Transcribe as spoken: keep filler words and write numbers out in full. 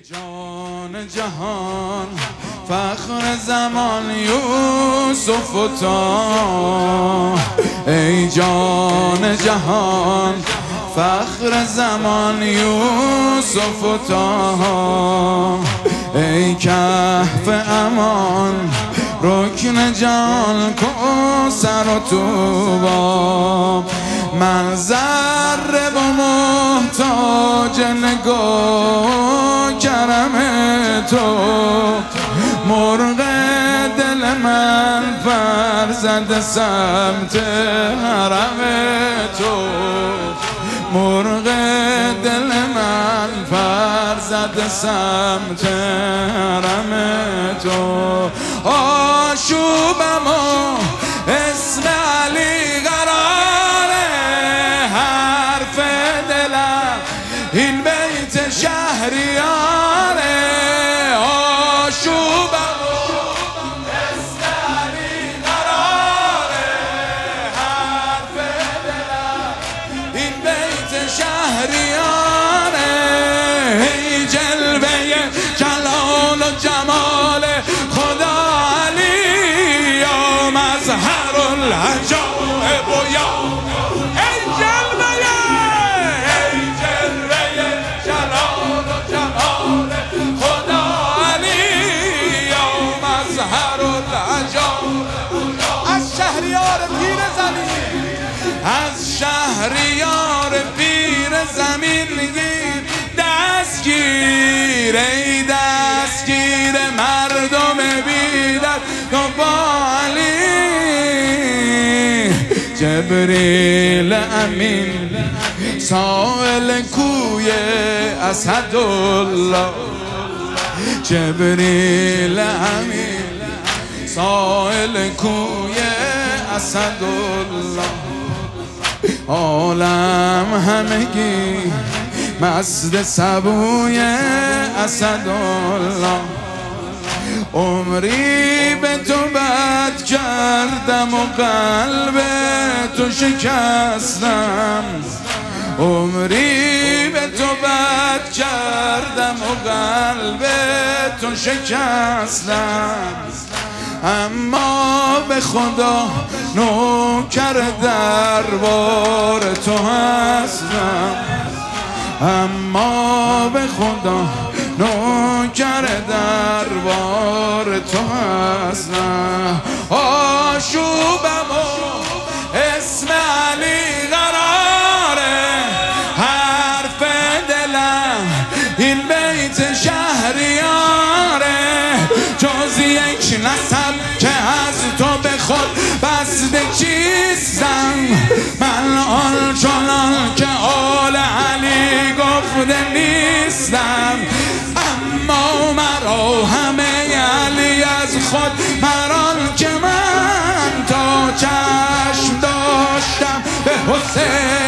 جان جهان فخر زمان یوسف و تا، ای جان جهان فخر زمان یوسف و تا، ای کهف امان رکن جان کوثر و طوبی. من ذره و محتاج نگاه کرم تو، مرغ دل من پر زده سمت حرم تو، مرغ دل من پر زده سمت حرم تو. آشوبم و اسم علی قراره، حرف دلم این بیت شهریاره. آشوبم و اسم علی قراره، حرف دلم این بیت شهریاره. ای جلوه جلال و جمال خدا علی، یا مظهر العجائب و یا ای جلوه ای جلوه جلال و جمال خدا علی، یا مظهر العجائب. از شهریار پیر زمین، از شهریار پیر زمین گیر دستگیر، ای دستگیر مردم بیدر علی. جبریل امین سائل کوی اسدالله، جبریل امین سائل کوی اسدالله. عالم همگی مست سبوی اسدالله. عمری به تو بد کردم و قلب تو شکستم، عمری به تو بد کردم و قلب تو شکستم. اما به خدا نوکر دربار تو هستم، اما به خدا نوکر دربار تو هستم. آشوبم و اسم علی قراره، حرف دلم این بیت شهریاره. جز یک نسب که از تو به خود بسته چیستم، من آن چنان که آل علی گفته نیستم. اما مرا همه علی از خود مران که من تا چشم داشتم به حسین